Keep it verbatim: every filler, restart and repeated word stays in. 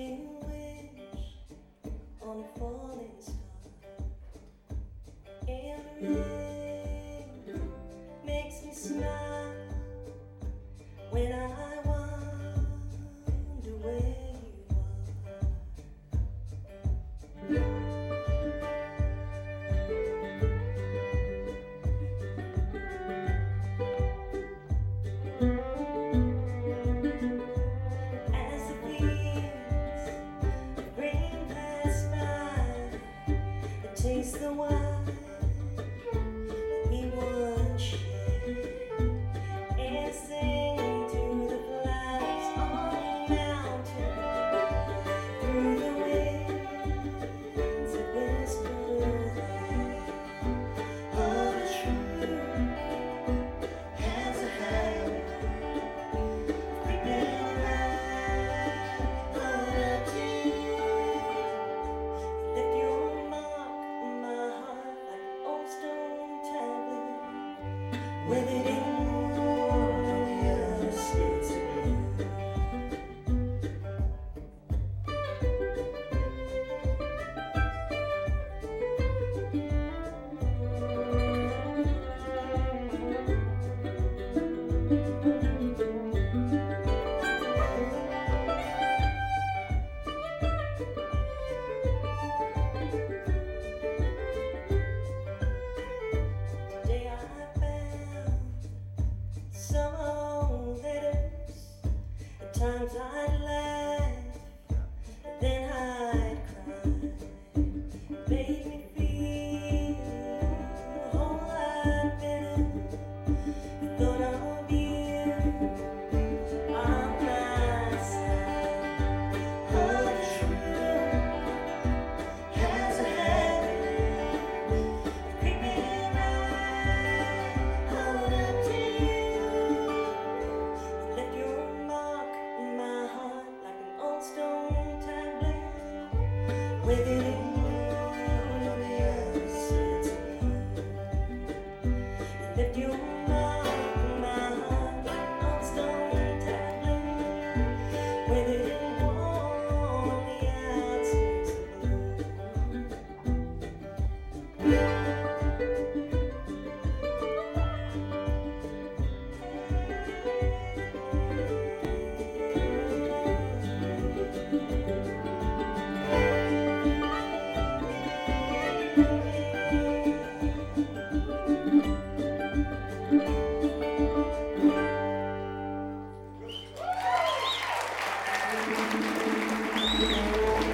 still wish on a falling star, and the rain makes me smile when I wonder where you are. As the fields of rain pass by, I taste the wine that we once shared, and sing to the flowers on the mountain, through the winds that whisper there. Oh, the truth has a habit of creeping around under deep. You left your mark on my heart like an old stone tablet, weathered in worn on the other shades of blue. Today I found some old letters. At times I'd laugh, then I'd cry. It made me feel a whole lot better. The thought of you on my side. Oh, the truth has a habit of creeping right on up to you. You left your mark on my heart like an old stone tablet, weathered in worn on the other sides of blue. You left your mark on my heart like an old stone tablet, weathered in worn on the outskirts of blue.